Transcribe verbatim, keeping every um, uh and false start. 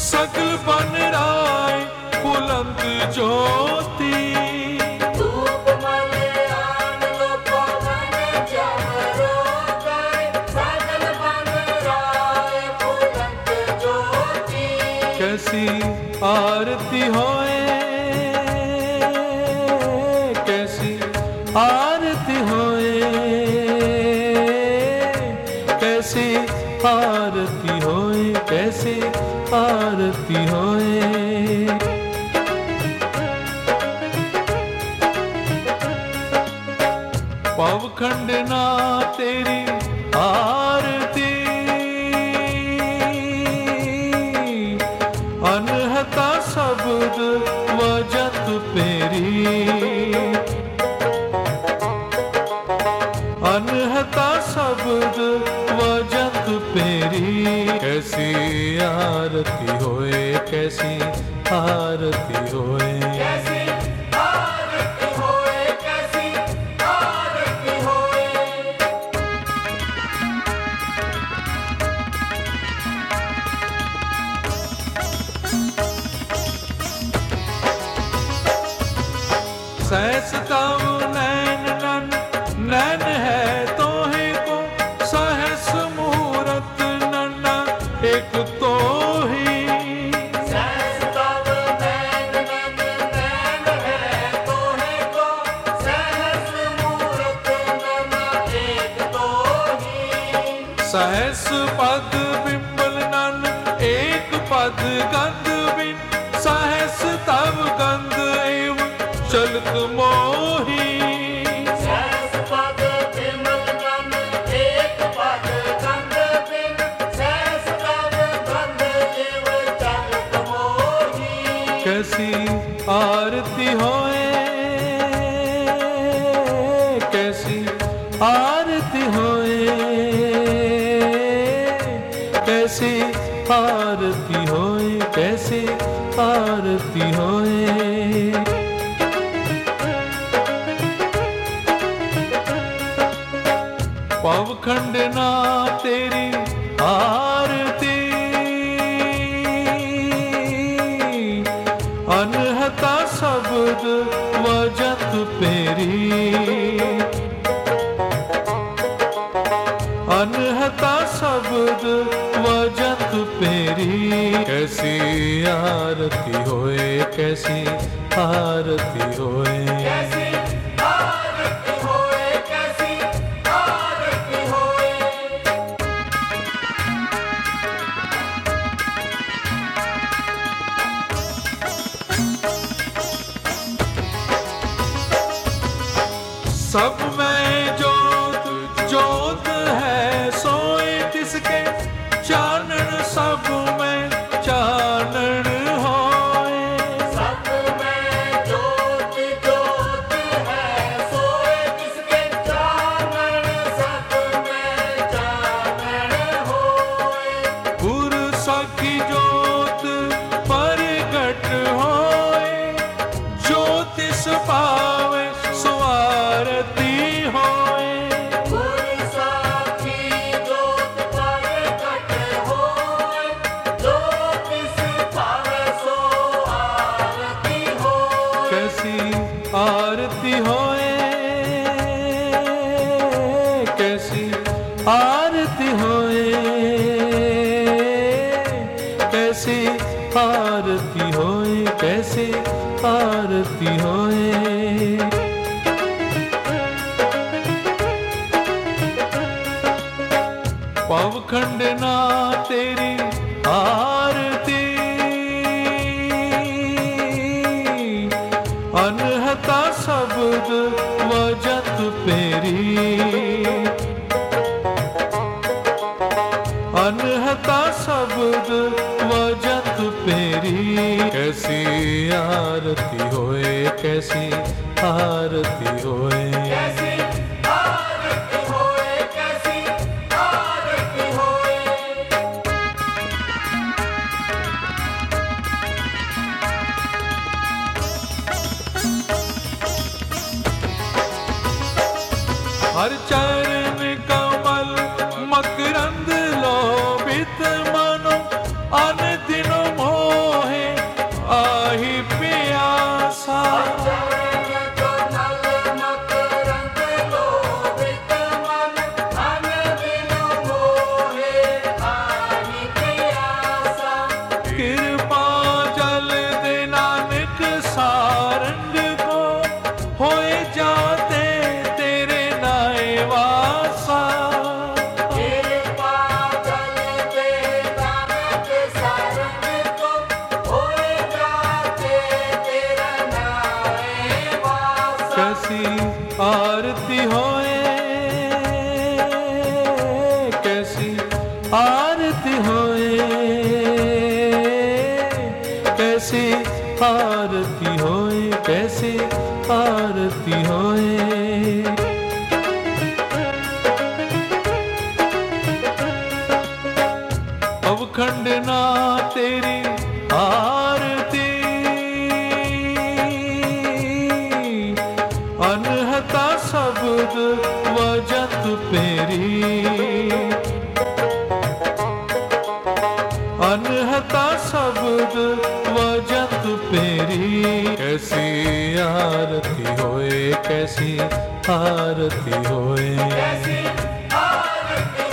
सकल बन राय बुलंद ज्योति। धूप मलयान लो पवन चमरोदय, सकल बन राय बुलंद ज्योति। कैसी आरती होए, कैसी आरती होए, कैसी आरती होए, कैसी आरती होए। पवखंड ना तेरी आरती, अनहता शब्द वजत पेरी, अनहता शब्द वजत पेरी। कैसी आरती होए, कैसी आरती होए, कैसी आरती होए, कैसी आरती होए। सहस तव नैन नन नैन है तोहे को, सहस मूरत नन्ना एक तो ही। सहस तव नैन नन नैन है तोहे को, सहस मूरत नैना एक तो ही। सहस पद बिंबल नन एक पद गंध बिन, सहस तव गंध एव चलत मोही। सहस पद बिमल नन एक पद गंध बिन, सहस तव गंध एव चलत मोही। कैसी आरती होए, कैसी आरती होए, कैसी आरती होए, कैसी आरती होए। पवखंड ना तेरी आरती, अनहता शब्द वजत पेरी, अनहता शब्द वजत पेरी। कैसी आरती होए, कैसी आरती होए, कैसी आरती होए, कैसी आरती होए। सब में जोत जोत है सोए तिसके, चानन सब में चानन होए। सब में जोत जोत है सोए तिसके, चानन सब में चानन होए। गुर सखी जोत परगट होए, ज्योतिष पावे सुआरती होए। गुर साखी जोत परगट होए, ज्योतिष पावे सो आरती होए। कैसी आरती होए, कैसी आरती होए, कैसी आरती होए, कैसी आरती होए। पवखंड ना तेरी आरती, अनहता शब्द वजत पेरी, अनहता शब्द वजत पेरी। कैसी आरती होए, कैसी आरती होए, कैसी आरती होए, कैसी आरती होए। हर चरण कमल मकरंद लोभित मनो, अन दिन मोह कृपा जल दे नानक सारंग को, होए जाते तेरे नाए वासा। कृपा जल दे नानक सारंग को, होए जाते तेरा नाए वासा। कैसी आरती होए, कैसी आरती होए, कैसी आरती होए, कैसी आरती होए। अवखंड ना तेरी आरती, अनहता शब्द वजत पेरी, अनहता शब्द वजत पेरी। कैसी आरती होए, कैसी आरती होए, कैसी आरती